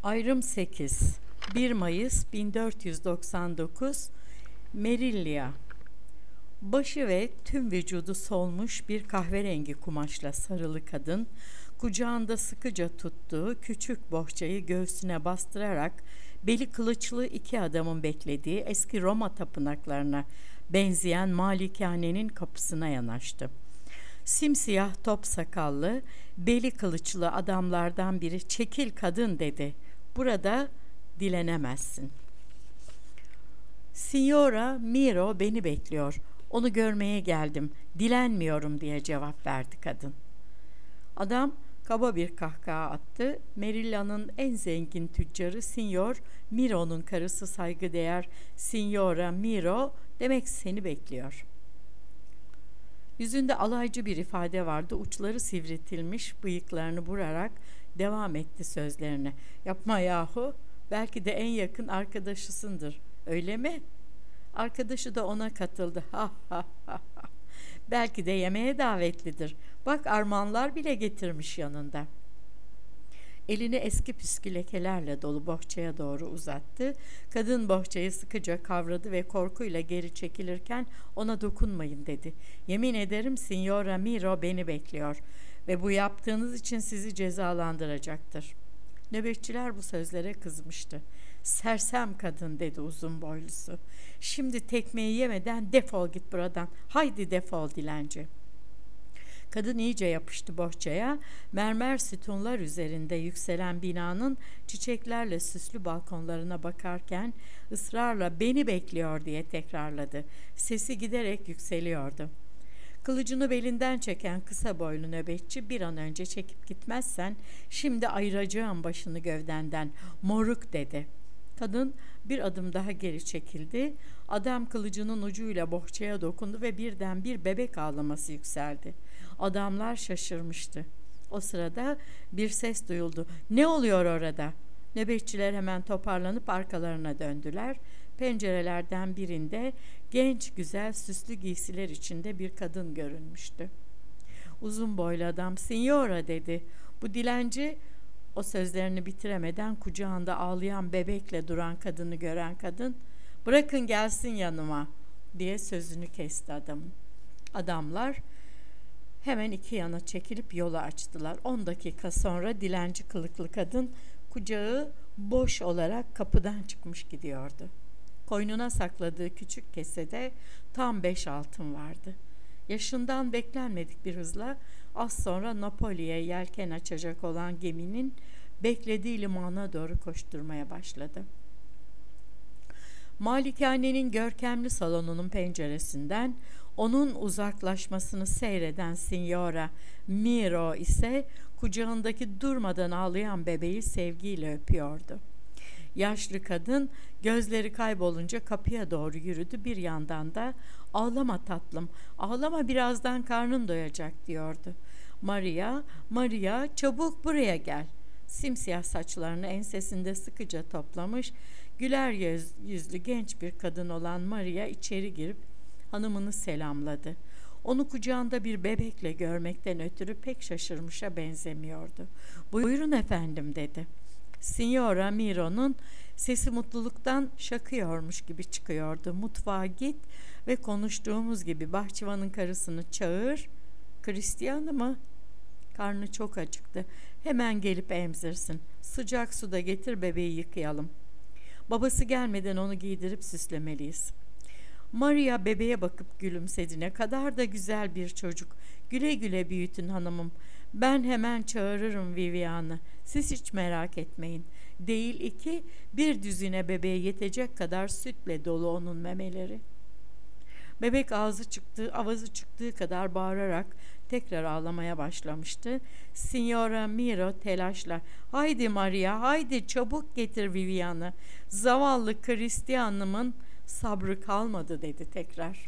Ayrım 8. 1 Mayıs 1499 Merillia. Başı ve tüm vücudu solmuş bir kahverengi kumaşla sarılı kadın, kucağında sıkıca tuttuğu küçük bohçayı göğsüne bastırarak beli kılıçlı iki adamın beklediği eski Roma tapınaklarına benzeyen malikanenin kapısına yanaştı. Simsiyah top sakallı, beli kılıçlı adamlardan biri "Çekil kadın," dedi. "Burada dilenemezsin." "Signora Miro beni bekliyor. Onu görmeye geldim. Dilenmiyorum," diye cevap verdi kadın. Adam kaba bir kahkaha attı. Merilla'nın en zengin tüccarı Signor Miro'nun karısı, saygıdeğer Signora Miro demek seni bekliyor. Yüzünde alaycı bir ifade vardı. Uçları sivriltilmiş bıyıklarını burarak devam etti sözlerine. "Yapma yahu. Belki de en yakın arkadaşısındır. Öyle mi?" Arkadaşı da ona katıldı. "Ha ha ha ha. Belki de yemeğe davetlidir. Bak, armağanlar bile getirmiş yanında." Elini eski püskü lekelerle dolu bohçaya doğru uzattı. Kadın bohçayı sıkıca kavradı ve korkuyla geri çekilirken "Ona dokunmayın," dedi. "Yemin ederim Signora Miro beni bekliyor ve bu yaptığınız için sizi cezalandıracaktır." Nöbetçiler bu sözlere kızmıştı. "Sersem kadın," dedi uzun boylusu. "Şimdi tekmeyi yemeden defol git buradan. Haydi defol dilenci." Kadın iyice yapıştı bohçaya. Mermer sütunlar üzerinde yükselen binanın çiçeklerle süslü balkonlarına bakarken ısrarla "Beni bekliyor," diye tekrarladı. Sesi giderek yükseliyordu. Kılıcını belinden çeken kısa boylu nöbetçi, "Bir an önce çekip gitmezsen şimdi ayıracağım başını gövdenden, moruk," dedi. Kadın bir adım daha geri çekildi. Adam kılıcının ucuyla bohçaya dokundu ve birden bir bebek ağlaması yükseldi. Adamlar şaşırmıştı. O sırada bir ses duyuldu. "Ne oluyor orada?" Nöbetçiler hemen toparlanıp arkalarına döndüler. Pencerelerden birinde genç, güzel, süslü giysiler içinde bir kadın görünmüştü. Uzun boylu adam "Signora," dedi. Bu dilenci, o sözlerini bitiremeden kucağında ağlayan bebekle duran kadını gören kadın, "Bırakın gelsin yanıma," diye sözünü kesti adamın. Adamlar hemen iki yana çekilip yolu açtılar. 10 dakika sonra dilenci kılıklı kadın kucağı boş olarak kapıdan çıkmış gidiyordu. Koynuna sakladığı küçük kesede tam 5 altın vardı. Yaşından beklenmedik bir hızla az sonra Napoli'ye yelken açacak olan geminin beklediği limana doğru koşturmaya başladı. Malikanenin görkemli salonunun penceresinden onun uzaklaşmasını seyreden Signora Miro ise kucağındaki durmadan ağlayan bebeği sevgiyle öpüyordu. Yaşlı kadın gözleri kaybolunca kapıya doğru yürüdü. Bir yandan da "Ağlama tatlım, ağlama, birazdan karnın doyacak," diyordu. "Maria, Maria, çabuk buraya gel." Simsiyah saçlarını ensesinde sıkıca toplamış, güler yüzlü genç bir kadın olan Maria içeri girip hanımını selamladı. Onu kucağında bir bebekle görmekten ötürü pek şaşırmışa benzemiyordu. "Buyurun efendim," dedi. Signora Miro'nun sesi mutluluktan şakıyormuş gibi çıkıyordu. "Mutfağa git ve konuştuğumuz gibi bahçıvanın karısını çağır." "Cristiano mı?" "Karnı çok acıktı. Hemen gelip emzirsin. Sıcak suda getir, bebeği yıkayalım. Babası gelmeden onu giydirip süslemeliyiz." Maria bebeğe bakıp gülümsedi. "Ne kadar da güzel bir çocuk. Güle güle büyütün hanımım. Ben hemen çağırırım Vivian'ı. Siz hiç merak etmeyin. Değil iki, bir düzine bebeğe yetecek kadar sütle dolu onun memeleri." Bebek avazı çıktığı kadar bağırarak tekrar ağlamaya başlamıştı. Signora Miro telaşla, "Haydi Maria, haydi çabuk getir Vivian'ı. Zavallı Cristiano'nun sabrı kalmadı," dedi tekrar.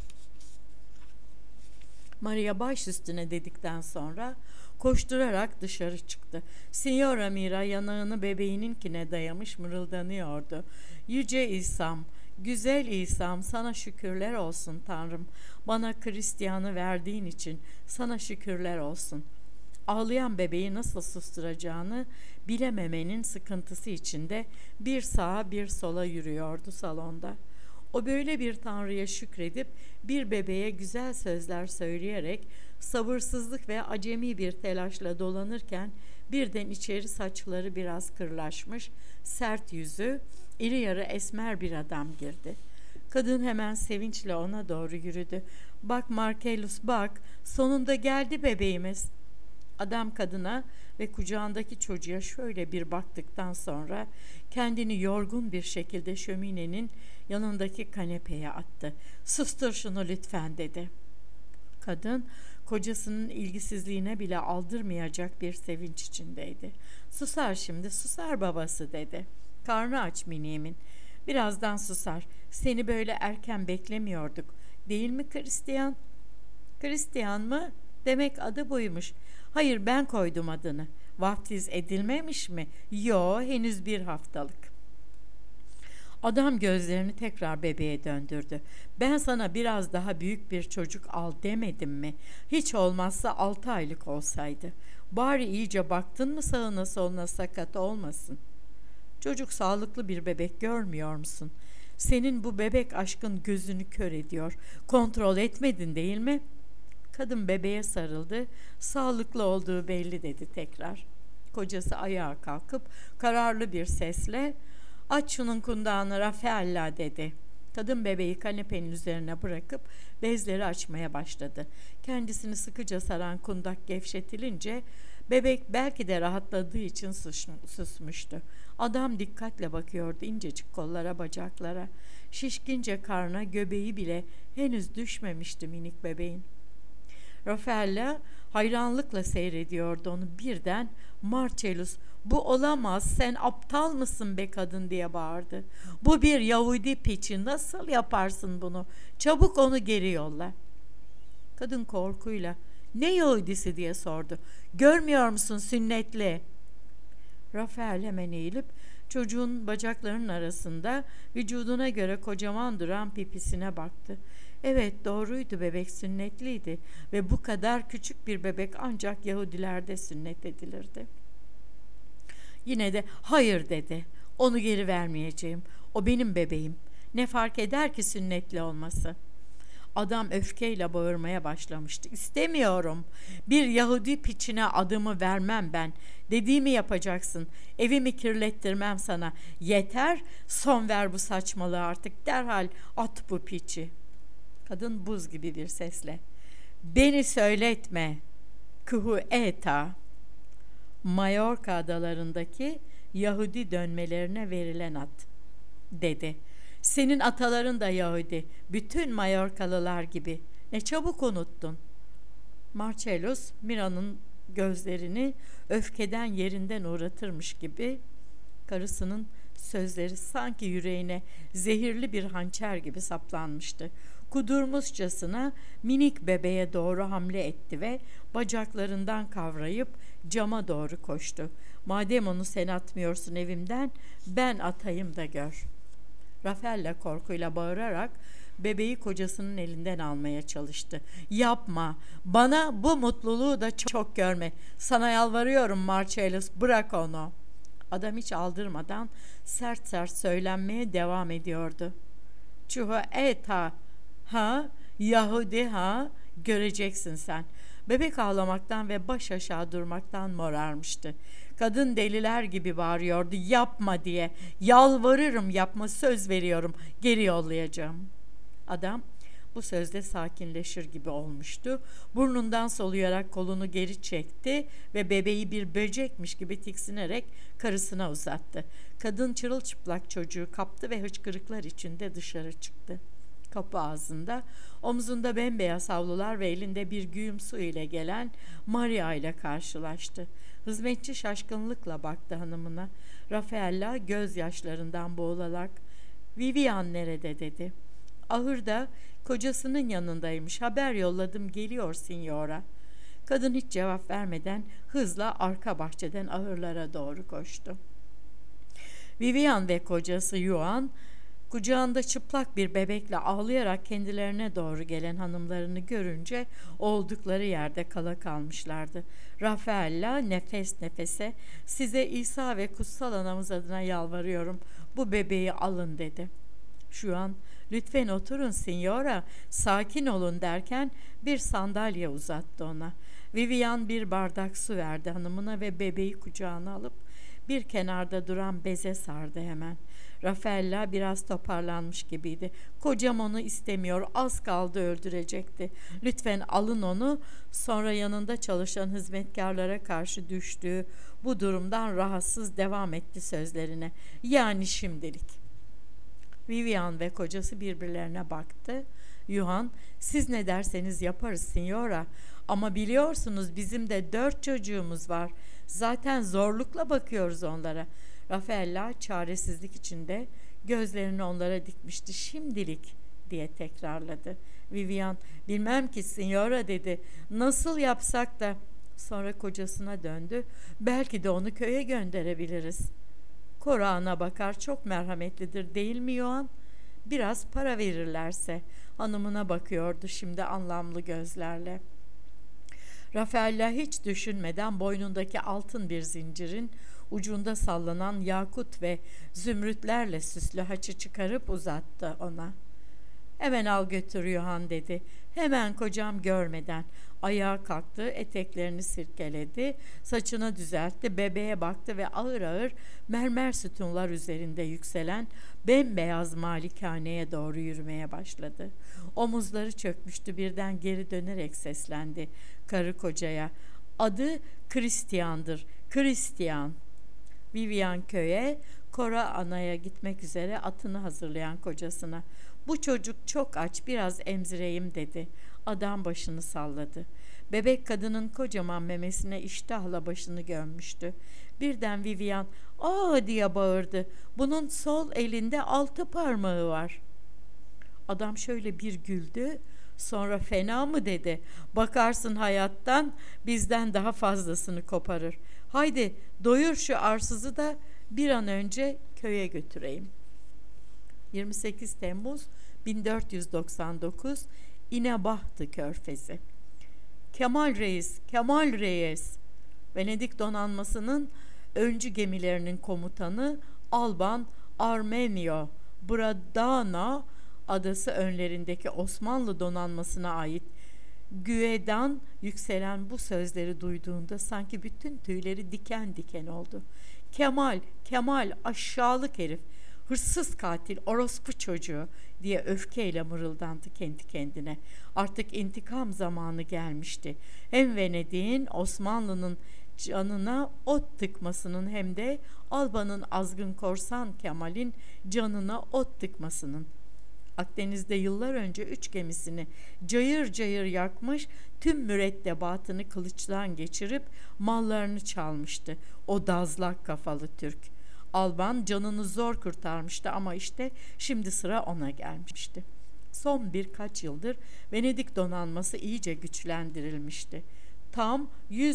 Maria baş üstüne dedikten sonra koşturarak dışarı çıktı. Signora Mira yanağını bebeğininkine dayamış mırıldanıyordu. "Yüce İsa'm, güzel İsa'm, sana şükürler olsun Tanrım. Bana Hristiyan'ı verdiğin için sana şükürler olsun." Ağlayan bebeği nasıl susturacağını bilememenin sıkıntısı içinde bir sağa bir sola yürüyordu salonda. O böyle bir tanrıya şükredip bir bebeğe güzel sözler söyleyerek sabırsızlık ve acemi bir telaşla dolanırken birden içeri saçları biraz kırlaşmış, sert yüzü, iri yarı esmer bir adam girdi. Kadın hemen sevinçle ona doğru yürüdü. "Bak Marcellus, bak, sonunda geldi bebeğimiz." Adam kadına ve kucağındaki çocuğa şöyle bir baktıktan sonra kendini yorgun bir şekilde şöminenin yanındaki kanepeye attı. "Sustur şunu lütfen," dedi. Kadın kocasının ilgisizliğine bile aldırmayacak bir sevinç içindeydi. "Susar şimdi, susar babası," dedi. "Karnı aç miniğimin. Birazdan susar. Seni böyle erken beklemiyorduk. Değil mi Hristiyan?" "Hristiyan mı? Demek adı buymuş." "Hayır, ben koydum adını." "Vaftiz edilmemiş mi?" "Yo, henüz bir haftalık." Adam gözlerini tekrar bebeğe döndürdü. "Ben sana biraz daha büyük bir çocuk al demedim mi? Hiç olmazsa 6 aylık olsaydı. Bari iyice baktın mı sağına soluna sakat olmasın. Çocuk sağlıklı bir bebek görmüyor musun? Senin bu bebek aşkın gözünü kör ediyor. Kontrol etmedin değil mi?" Kadın bebeğe sarıldı. "Sağlıklı olduğu belli," dedi tekrar. Kocası ayağa kalkıp kararlı bir sesle "Aç şunun kundağını Rafaella," dedi. Kadın bebeği kanepenin üzerine bırakıp bezleri açmaya başladı. Kendisini sıkıca saran kundak gevşetilince bebek belki de rahatladığı için susmuştu. Adam dikkatle bakıyordu incecik kollara, bacaklara. Şişkince karnına, göbeği bile henüz düşmemişti minik bebeğin. Rafaella hayranlıkla seyrediyordu onu. Birden "Marcellus, bu olamaz, sen aptal mısın be kadın," diye bağırdı. "Bu bir Yahudi piçi, nasıl yaparsın bunu? Çabuk onu geri yolla." Kadın korkuyla "Ne Yahudisi?" diye sordu. "Görmüyor musun, sünnetli?" Rafael hemen eğilip çocuğun bacaklarının arasında vücuduna göre kocaman duran pipisine baktı. Evet, doğruydu, bebek sünnetliydi ve bu kadar küçük bir bebek ancak Yahudilerde sünnet edilirdi. Yine de "Hayır," dedi. "Onu geri vermeyeceğim. O benim bebeğim. Ne fark eder ki sünnetli olması?" Adam öfkeyle bağırmaya başlamıştı. "İstemiyorum. Bir Yahudi piçine adımı vermem ben. Dediğimi yapacaksın. Evimi kirlettirmem sana. Yeter, son ver bu saçmalığı artık. Derhal at bu piçi." Kadın buz gibi bir sesle "Beni söyletme. Kuhu eta." Mallorca adalarındaki Yahudi dönmelerine verilen ad, dedi. "Senin ataların da Yahudi. Bütün Mallorcalılar gibi. Ne çabuk unuttun." Marcellus Mira'nın gözlerini öfkeden yerinden uğratırmış gibi karısının sözleri sanki yüreğine zehirli bir hançer gibi saplanmıştı. Kudurmuşçasına minik bebeğe doğru hamle etti ve bacaklarından kavrayıp cama doğru koştu. "Madem onu sen atmıyorsun evimden, ben atayım da gör." Rafaella korkuyla bağırarak bebeği kocasının elinden almaya çalıştı. "Yapma, bana bu mutluluğu da çok görme. Sana yalvarıyorum Marcellus, bırak onu." Adam hiç aldırmadan sert sert söylenmeye devam ediyordu. "Çuhu eta, ha, Yahudi ha, göreceksin sen." Bebek ağlamaktan ve baş aşağı durmaktan morarmıştı. Kadın deliler gibi bağırıyordu "Yapma," diye. "Yalvarırım, yapma, söz veriyorum, geri yollayacağım." Adam bu sözde sakinleşir gibi olmuştu. Burnundan soluyarak kolunu geri çekti ve bebeği bir böcekmiş gibi tiksinerek karısına uzattı. Kadın çırılçıplak çocuğu kaptı ve hıçkırıklar içinde dışarı çıktı. Kapı ağzında, omzunda bembeyaz havlular ve elinde bir güğüm su ile gelen Maria ile karşılaştı. Hizmetçi şaşkınlıkla baktı hanımına. Rafaella gözyaşlarından boğularak "Vivian nerede?" dedi. "Ahırda, kocasının yanındaymış. Haber yolladım, geliyor signora." Kadın hiç cevap vermeden hızla arka bahçeden ahırlara doğru koştu. Vivian ve kocası Juan Kucağında çıplak bir bebekle ağlayarak kendilerine doğru gelen hanımlarını görünce oldukları yerde kala kalmışlardı. Rafaella nefes nefese "Size İsa ve kutsal anamız adına yalvarıyorum, bu bebeği alın" dedi. Şu an "Lütfen oturun signora, sakin olun" derken bir sandalye uzattı ona. Vivian bir bardak su verdi hanımına ve bebeği kucağına alıp bir kenarda duran beze sardı hemen. Rafaella biraz toparlanmış gibiydi. "Kocam onu istemiyor, az kaldı öldürecekti. Lütfen alın onu." Sonra yanında çalışan hizmetkarlara karşı düştüğü bu durumdan rahatsız devam etti sözlerine. "Yani şimdilik." Vivian ve kocası birbirlerine baktı. Yuhan, "Siz ne derseniz yaparız signora, ama biliyorsunuz bizim de 4 çocuğumuz var. Zaten zorlukla bakıyoruz onlara." Rafaella çaresizlik içinde gözlerini onlara dikmişti. "Şimdilik" diye tekrarladı. Vivian, "Bilmem ki signora" dedi. "Nasıl yapsak da..." Sonra kocasına döndü. "Belki de onu köye gönderebiliriz." "Koran'a bakar, çok merhametlidir değil mi Yoğan? Biraz para verirlerse." Hanımına bakıyordu şimdi anlamlı gözlerle. Rafaella hiç düşünmeden boynundaki altın bir zincirin ucunda sallanan yakut ve zümrütlerle süslü haçı çıkarıp uzattı ona. "Hemen al götür Yohan" dedi. Hemen kocam görmeden. Ayağa kalktı, eteklerini sirkeledi, saçını düzeltti, bebeğe baktı ve ağır ağır mermer sütunlar üzerinde yükselen bembeyaz malikaneye doğru yürümeye başladı. Omuzları çökmüştü, birden geri dönerek seslendi karı kocaya. "Adı Christian'dır, Christian." Vivian köye, Cora Ana'ya gitmek üzere atını hazırlayan kocasına, "Bu çocuk çok aç, biraz emzireyim" dedi. Adam başını salladı. Bebek kadının kocaman memesine iştahla başını gömmüştü. Birden Vivian "Aa!" diye bağırdı. "Bunun sol elinde 6 parmağı var." Adam şöyle bir güldü. Sonra "Fena mı?" dedi. "Bakarsın hayattan bizden daha fazlasını koparır. Haydi doyur şu arsızı da bir an önce köye götüreyim." 28 Temmuz 1499 İnebahtı Körfezi. "Kemal Reis, Kemal Reis!" Venedik donanmasının öncü gemilerinin komutanı Alban Armenio Bradana adası önlerindeki Osmanlı donanmasına ait Güe'dan yükselen bu sözleri duyduğunda sanki bütün tüyleri diken diken oldu. "Kemal, Kemal, aşağılık herif, hırsız katil, orospu çocuğu" diye öfkeyle mırıldandı kendi kendine. Artık intikam zamanı gelmişti. Hem Venedik'in, Osmanlı'nın canına ot tıkmasının hem de Alba'nın azgın korsan Kemal'in canına ot tıkmasının. Akdeniz'de yıllar önce 3 gemisini cayır cayır yakmış, tüm mürettebatını kılıçtan geçirip mallarını çalmıştı o dazlak kafalı Türk. Alban canını zor kurtarmıştı ama işte şimdi sıra ona gelmişti. Son birkaç yıldır Venedik donanması iyice güçlendirilmişti. Tam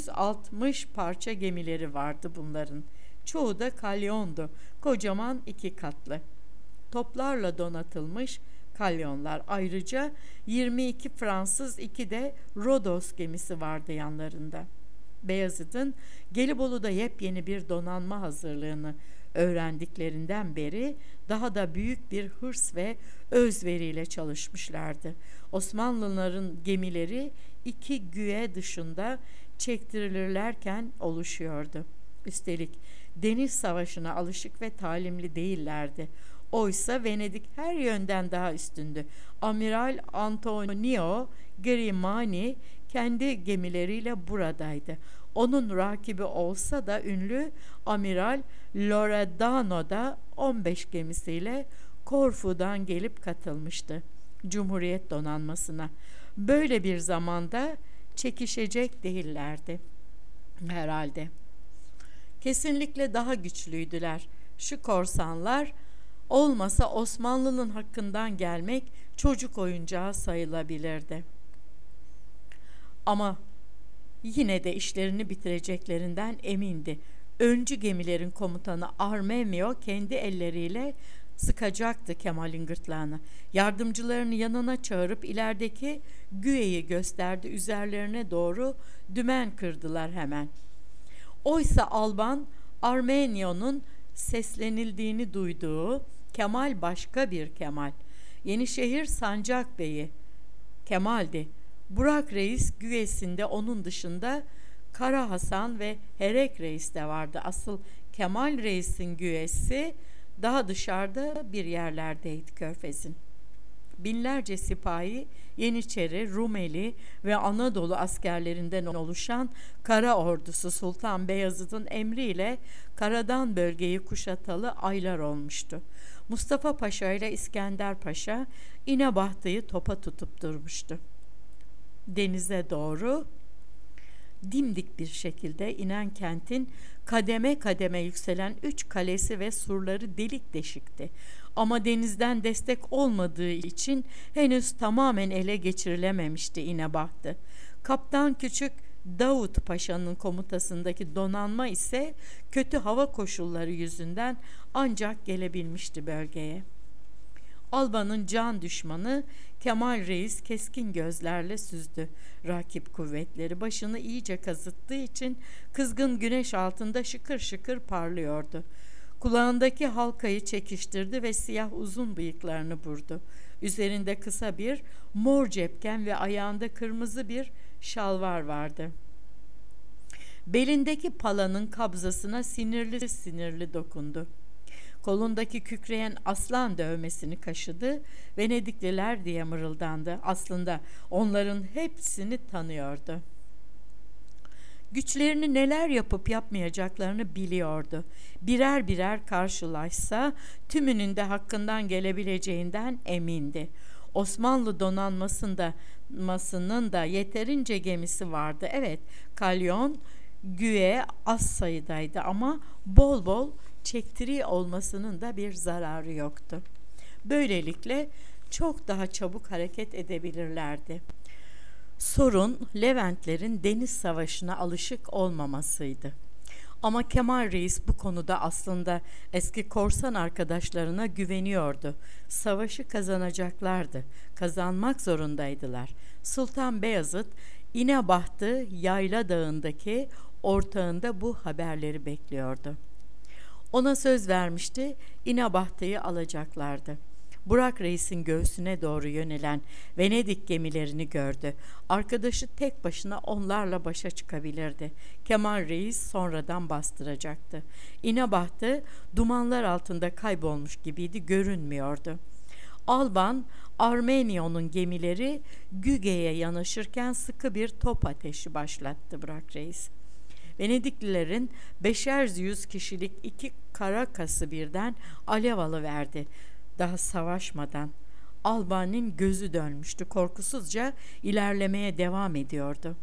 160 parça gemileri vardı bunların. Çoğu da kalyondu, kocaman 2 katlı. Toplarla donatılmış kalyonlar. Ayrıca 22 Fransız, 2 de Rodos gemisi vardı yanlarında. Beyazıt'ın Gelibolu'da yepyeni bir donanma hazırlığını öğrendiklerinden beri daha da büyük bir hırs ve özveriyle çalışmışlardı. Osmanlıların gemileri 2 güye dışında çektirilirlerken oluşuyordu. Üstelik deniz savaşına alışık ve talimli değillerdi. Oysa Venedik her yönden daha üstündü. Amiral Antonio Grimani kendi gemileriyle buradaydı. Onun rakibi olsa da ünlü Amiral Loredano da 15 gemisiyle Korfu'dan gelip katılmıştı Cumhuriyet donanmasına. Böyle bir zamanda çekişecek değillerdi herhalde. Kesinlikle daha güçlüydüler. Şu korsanlar olmasa Osmanlı'nın hakkından gelmek çocuk oyuncağı sayılabilirdi. Ama yine de işlerini bitireceklerinden emindi. Öncü gemilerin komutanı Armemio kendi elleriyle sıkacaktı Kemal'in gırtlağını. Yardımcılarını yanına çağırıp ilerideki güveyi gösterdi. Üzerlerine doğru dümen kırdılar hemen. Oysa Alban, Armenio'nun seslenildiğini duyduğu Kemal başka bir Kemal. Yenişehir Sancak Bey'i Kemal'di. Burak Reis güvesinde onun dışında Kara Hasan ve Herek Reis de vardı. Asıl Kemal Reis'in güvesi daha dışarıda bir yerlerdeydi Körfez'in. Binlerce sipahi, Yeniçeri, Rumeli ve Anadolu askerlerinden oluşan Kara Ordusu Sultan Beyazıt'ın emriyle karadan bölgeyi kuşatalı aylar olmuştu. Mustafa Paşa ile İskender Paşa İnebahtı'yı topa tutup durmuştu. Denize doğru dimdik bir şekilde inen kentin kademe kademe yükselen 3 kalesi ve surları delik deşikti. Ama denizden destek olmadığı için henüz tamamen ele geçirilememişti İnebahtı. Kaptan Küçük Davut Paşa'nın komutasındaki donanma ise kötü hava koşulları yüzünden ancak gelebilmişti bölgeye. Alba'nın can düşmanı Kemal Reis keskin gözlerle süzdü. Rakip kuvvetleri başını iyice kazıttığı için kızgın güneş altında şıkır şıkır parlıyordu. Kulağındaki halkayı çekiştirdi ve siyah uzun bıyıklarını burdu. Üzerinde kısa bir mor cepken ve ayağında kırmızı bir şalvar vardı. Belindeki palanın kabzasına sinirli sinirli dokundu. Kolundaki kükreyen aslan dövmesini kaşıdı. Venedikliler diye mırıldandı. Aslında onların hepsini tanıyordu. Güçlerini neler yapıp yapmayacaklarını biliyordu. Birer birer karşılaşsa tümünün de hakkından gelebileceğinden emindi. Osmanlı donanmasının da yeterince gemisi vardı. Evet, kalyon, güve az sayıdaydı ama bol bol çektiri olmasının da bir zararı yoktu. Böylelikle çok daha çabuk hareket edebilirlerdi. Sorun Leventlerin deniz savaşına alışık olmamasıydı. Ama Kemal Reis bu konuda aslında eski korsan arkadaşlarına güveniyordu. Savaşı kazanacaklardı. Kazanmak zorundaydılar. Sultan Beyazıt İnebahtı Yayla Dağı'ndaki ortağında bu haberleri bekliyordu. Ona söz vermişti, İnebahtı'yı alacaklardı. Burak Reis'in göğsüne doğru yönelen Venedik gemilerini gördü. Arkadaşı tek başına onlarla başa çıkabilirdi. Kemal Reis sonradan bastıracaktı. İnebahtı dumanlar altında kaybolmuş gibiydi, görünmüyordu. Alban, Armenio'nun gemileri Güge'ye yanaşırken sıkı bir top ateşi başlattı Burak Reis. Venediklilerin 500 kişilik 2 karakası birden alev alıverdi. Daha savaşmadan Alban'ın gözü dönmüştü. Korkusuzca ilerlemeye devam ediyordu.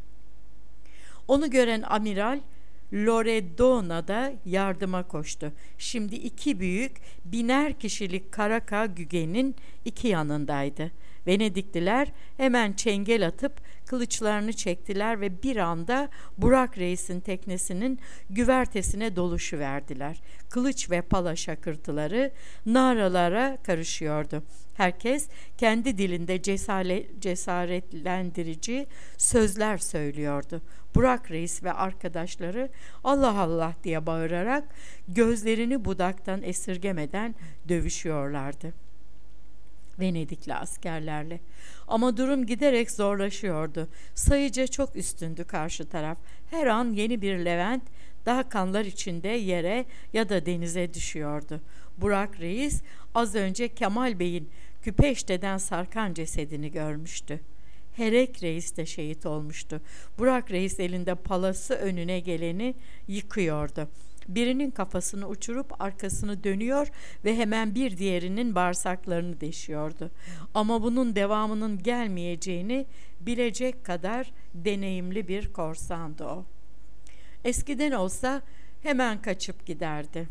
Onu gören amiral Loredana da yardıma koştu. Şimdi 2 büyük 1000'er kişilik karaka Güge'nin 2 yanındaydı. Venedikliler hemen çengel atıp kılıçlarını çektiler ve bir anda Burak Reis'in teknesinin güvertesine doluşuverdiler. Kılıç ve pala şakırtıları naralara karışıyordu. Herkes kendi dilinde cesaretlendirici sözler söylüyordu. Burak Reis ve arkadaşları Allah Allah diye bağırarak gözlerini budaktan esirgemeden dövüşüyorlardı Venedikli askerlerle. Ama durum giderek zorlaşıyordu. Sayıca çok üstündü karşı taraf. Her an yeni bir Levent daha kanlar içinde yere ya da denize düşüyordu. Burak Reis az önce Kemal Bey'in Küpeşte'den sarkan cesedini görmüştü. Herek Reis de şehit olmuştu. Burak Reis elinde palası önüne geleni yıkıyordu. Birinin kafasını uçurup arkasını dönüyor ve hemen bir diğerinin bağırsaklarını deşiyordu. Ama bunun devamının gelmeyeceğini bilecek kadar deneyimli bir korsandı o. Eskiden olsa hemen kaçıp giderdi.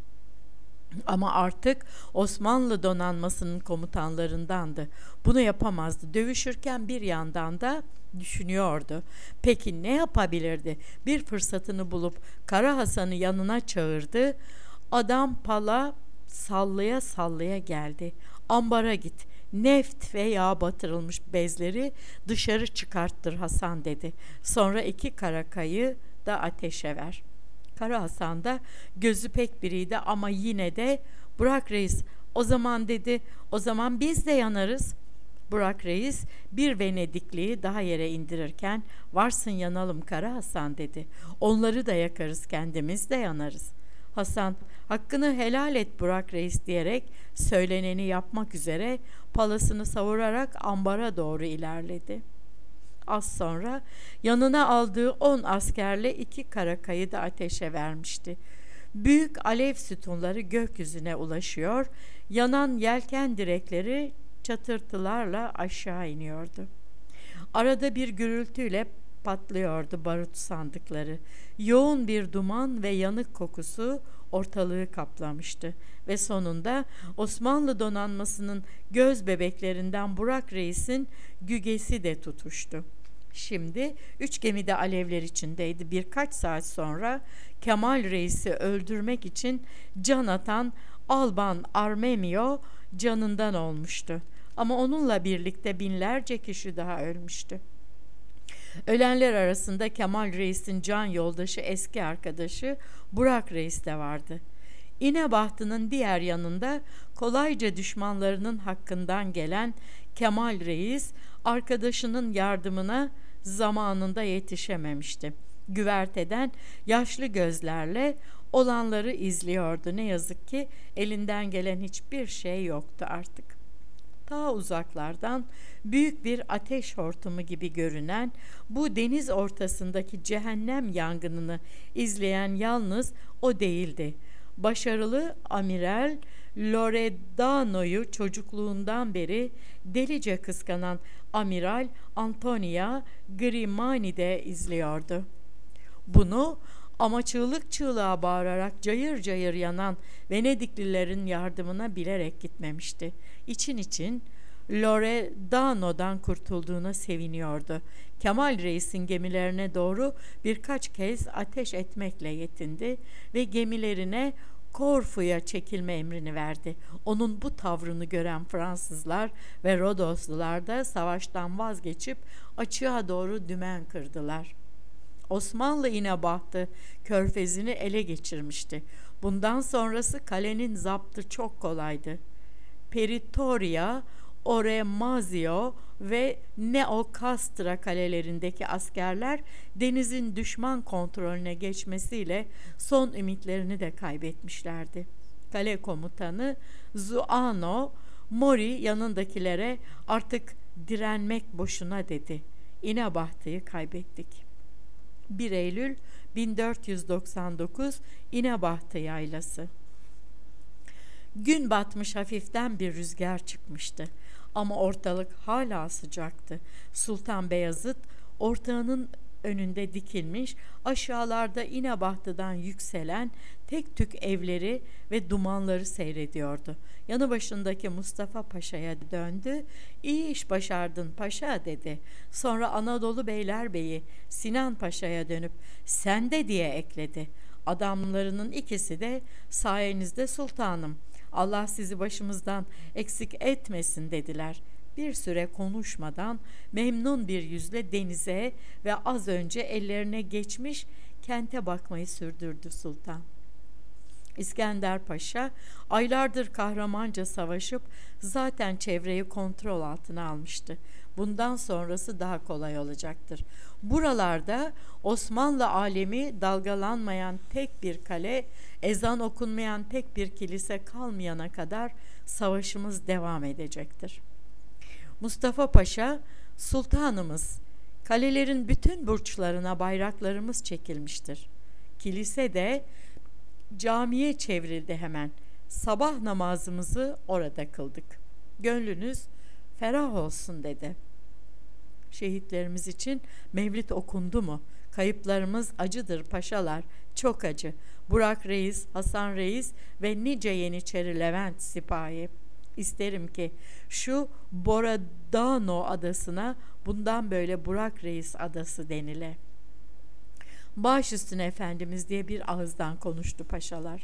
Ama artık Osmanlı donanmasının komutanlarındandı. Bunu yapamazdı. Dövüşürken bir yandan da düşünüyordu. Peki ne yapabilirdi? Bir fırsatını bulup Kara Hasan'ı yanına çağırdı. Adam pala sallaya sallaya geldi. Ambara git. Neft ve yağ batırılmış bezleri dışarı çıkarttır Hasan dedi. Sonra 2 karakayı da ateşe ver. Kara Hasan da gözü pek biriydi ama yine de Burak Reis o zaman dedi, o zaman biz de yanarız. Burak Reis bir Venedikliyi daha yere indirirken varsın yanalım Kara Hasan dedi. Onları da yakarız, kendimiz de yanarız. Hasan hakkını helal et Burak Reis diyerek söyleneni yapmak üzere palasını savurarak ambara doğru ilerledi. Az sonra yanına aldığı 10 askerle 2 karakayı da ateşe vermişti. Büyük alev sütunları gökyüzüne ulaşıyor, yanan yelken direkleri çatırtılarla aşağı iniyordu. Arada bir gürültüyle patlıyordu barut sandıkları. Yoğun bir duman ve yanık kokusu ortalığı kaplamıştı ve sonunda Osmanlı donanmasının göz bebeklerinden Burak Reis'in gügesi de tutuştu. Şimdi 3 gemi de alevler içindeydi. Birkaç saat sonra Kemal Reis'i öldürmek için can atan Alban Armemio canından olmuştu. Ama onunla birlikte binlerce kişi daha ölmüştü. Ölenler arasında Kemal Reis'in can yoldaşı, eski arkadaşı Burak Reis de vardı. İnebahtı'nın diğer yanında kolayca düşmanlarının hakkından gelen Kemal Reis, arkadaşının yardımına zamanında yetişememişti. Güverteden yaşlı gözlerle olanları izliyordu. Ne yazık ki elinden gelen hiçbir şey yoktu artık. Ta uzaklardan büyük bir ateş hortumu gibi görünen bu deniz ortasındaki cehennem yangınını izleyen yalnız o değildi. Başarılı amiral Loredano'yu çocukluğundan beri delice kıskanan amiral Antonia Grimani de izliyordu. Bunu ama çığlık çığlığa bağırarak cayır cayır yanan Venediklilerin yardımına bilerek gitmemişti. İçin için Loredano'dan kurtulduğuna seviniyordu. Kemal Reis'in gemilerine doğru birkaç kez ateş etmekle yetindi ve gemilerine Korfu'ya çekilme emrini verdi. Onun bu tavrını gören Fransızlar ve Rodoslular da savaştan vazgeçip açığa doğru dümen kırdılar. Osmanlı İnebahtı körfezini ele geçirmişti. Bundan sonrası kalenin zaptı çok kolaydı. Peritoria, Oremazio ve Neocastra kalelerindeki askerler denizin düşman kontrolüne geçmesiyle son ümitlerini de kaybetmişlerdi. Kale komutanı Zuano Mori yanındakilere artık direnmek boşuna dedi. İnebahtı'yı kaybettik. 1 Eylül 1499 İnebahtı Yaylası. Gün batmış, hafiften bir rüzgar çıkmıştı. Ama ortalık hala sıcaktı. Sultan Beyazıt ortağının önünde dikilmiş, aşağılarda İnebahtı'dan yükselen tek tük evleri ve dumanları seyrediyordu. Yanı başındaki Mustafa Paşa'ya döndü. "İyi iş başardın paşa," dedi. Sonra Anadolu Beylerbeyi Sinan Paşa'ya dönüp "Sen de," diye ekledi. Adamlarının ikisi de "Sayenizde sultanım, Allah sizi başımızdan eksik etmesin," dediler. Bir süre konuşmadan memnun bir yüzle denize ve az önce ellerine geçmiş kente bakmayı sürdürdü sultan. İskender Paşa aylardır kahramanca savaşıp zaten çevreyi kontrol altına almıştı. Bundan sonrası daha kolay olacaktır. Buralarda Osmanlı alemi dalgalanmayan tek bir kale, ezan okunmayan tek bir kilise kalmayana kadar savaşımız devam edecektir. Mustafa Paşa, "Sultanımız, kalelerin bütün burçlarına bayraklarımız çekilmiştir. Kilise de camiye çevrildi hemen. Sabah namazımızı orada kıldık. Gönlünüz ferah olsun," dedi. "Şehitlerimiz için mevlid okundu mu? Kayıplarımız acıdır paşalar, çok acı. Burak Reis, Hasan Reis ve nice Yeniçeri Levent sipahi. İsterim ki şu Borodano adasına bundan böyle Burak Reis adası denile." "Baş üstüne efendimiz," diye bir ağızdan konuştu paşalar.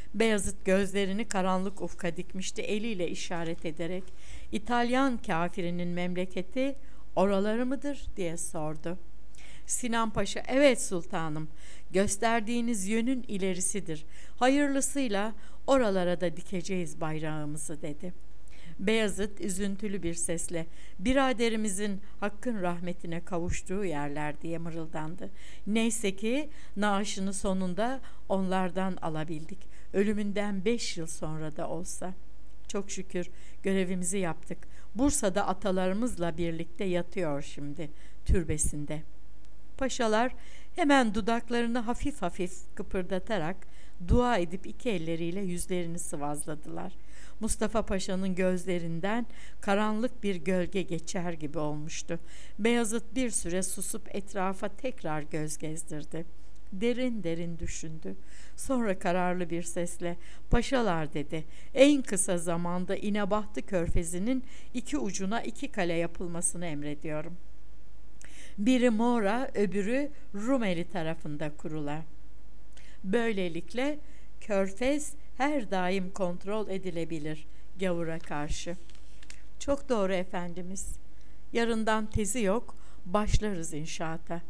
Beyazıt gözlerini karanlık ufka dikmişti, eliyle işaret ederek. "İtalyan kafirinin memleketi oraları mıdır?" diye sordu. Sinan Paşa, "Evet sultanım, gösterdiğiniz yönün ilerisidir. Hayırlısıyla oralara da dikeceğiz bayrağımızı," dedi. Beyazıt üzüntülü bir sesle, "Biraderimizin hakkın rahmetine kavuştuğu yerler," diye mırıldandı. "Neyse ki naaşını sonunda onlardan alabildik. Ölümünden 5 yıl sonra da olsa. Çok şükür görevimizi yaptık. Bursa'da atalarımızla birlikte yatıyor şimdi türbesinde." Paşalar hemen dudaklarını hafif hafif kıpırdatarak dua edip iki elleriyle yüzlerini sıvazladılar. Mustafa Paşa'nın gözlerinden karanlık bir gölge geçer gibi olmuştu. Beyazıt bir süre susup etrafa tekrar göz gezdirdi. Derin derin düşündü. Sonra kararlı bir sesle, "Paşalar," dedi, "en kısa zamanda İnebahtı Körfezi'nin iki ucuna 2 kale yapılmasını emrediyorum. Biri Mora, öbürü Rumeli tarafında kurula. Böylelikle Körfez her daim kontrol edilebilir gavura karşı." "Çok doğru efendimiz. Yarından tezi yok, başlarız inşaata.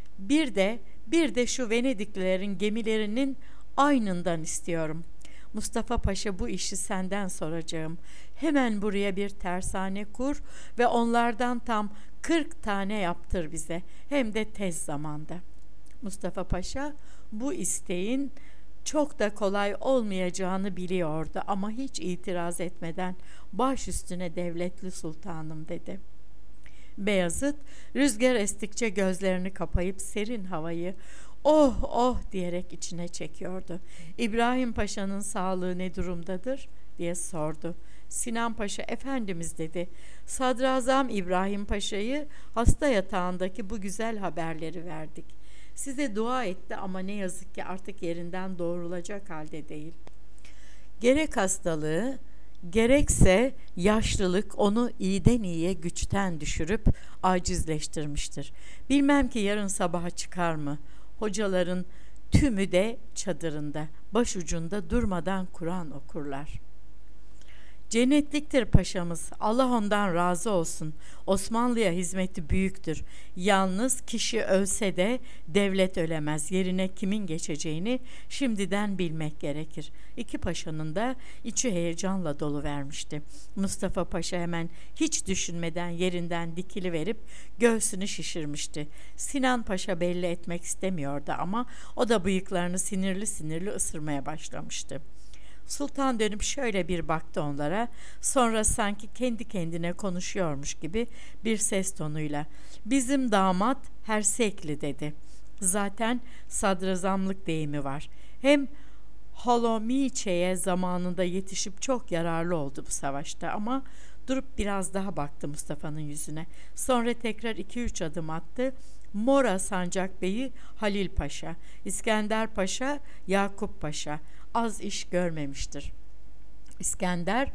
Bir de şu Venediklilerin gemilerinin aynından istiyorum. Mustafa Paşa, bu işi senden soracağım. Hemen buraya bir tersane kur ve onlardan tam 40 tane yaptır bize, hem de tez zamanda." Mustafa Paşa bu isteğin çok da kolay olmayacağını biliyordu ama hiç itiraz etmeden, "Baş üstüne devletli sultanım," dedi. Beyazıt rüzgar estikçe gözlerini kapayıp serin havayı "oh oh" diyerek içine çekiyordu. "İbrahim Paşa'nın sağlığı ne durumdadır?" diye sordu. Sinan Paşa, "Efendimiz," dedi, "Sadrazam İbrahim Paşa'yı hasta yatağındaki bu güzel haberleri verdik. Size dua etti ama ne yazık ki artık yerinden doğrulacak halde değil. Gerek hastalığı, gerekse yaşlılık onu iyiden iyiye güçten düşürüp acizleştirmiştir. Bilmem ki yarın sabaha çıkar mı? Hocaların tümü de çadırında, başucunda durmadan Kur'an okurlar. Cennetliktir paşamız, Allah ondan razı olsun. Osmanlı'ya hizmeti büyüktür. Yalnız kişi ölse de devlet ölemez. Yerine kimin geçeceğini şimdiden bilmek gerekir." İki paşanın da içi heyecanla dolu vermişti. Mustafa Paşa hemen hiç düşünmeden yerinden dikiliverip göğsünü şişirmişti. Sinan Paşa belli etmek istemiyordu ama o da bıyıklarını sinirli sinirli ısırmaya başlamıştı. Sultan dönüp şöyle bir baktı onlara, sonra sanki kendi kendine konuşuyormuş gibi bir ses tonuyla, "Bizim damat Hersekli," dedi. Zaten sadrazamlık deyimi var. Hem Holomiçe'ye zamanında yetişip çok yararlı oldu bu savaşta ama durup biraz daha baktı Mustafa'nın yüzüne. Sonra tekrar 2-3 adım attı. Mora Sancakbeyi Halil Paşa, İskender Paşa Yakup Paşa az iş görmemiştir. İskender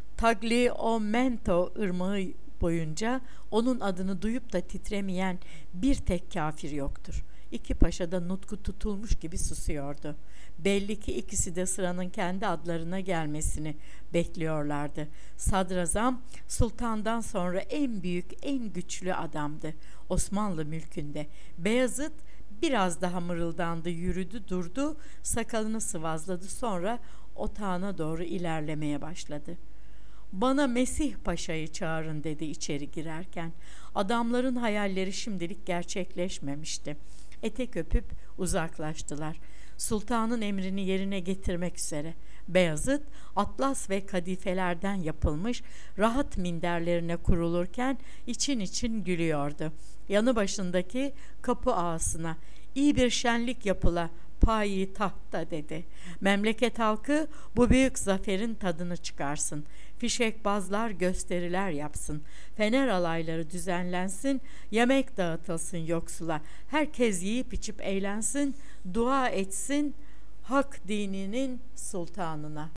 Tagliamento ırmağı boyunca onun adını duyup da titremeyen bir tek kafir yoktur. İki paşa da nutku tutulmuş gibi susuyordu. Belli ki ikisi de sıranın kendi adlarına gelmesini bekliyorlardı. Sadrazam sultandan sonra en büyük, en güçlü adamdı Osmanlı mülkünde. Beyazıt biraz daha mırıldandı, yürüdü, durdu, sakalını sıvazladı, sonra otağına doğru ilerlemeye başladı. "Bana Mesih Paşa'yı çağırın," dedi içeri girerken. Adamların hayalleri şimdilik gerçekleşmemişti. Etek öpüp uzaklaştılar. Sultanın emrini yerine getirmek üzere. Beyazıt atlas ve kadifelerden yapılmış rahat minderlerine kurulurken için için gülüyordu. Yanı başındaki kapı ağasına, "İyi bir şenlik yapıla, payi tahtta," dedi. "Memleket halkı bu büyük zaferin tadını çıkarsın. Fişekbazlar gösteriler yapsın. Fener alayları düzenlensin. Yemek dağıtılsın yoksula. Herkes yiyip içip eğlensin. Dua etsin hak dininin sultanına."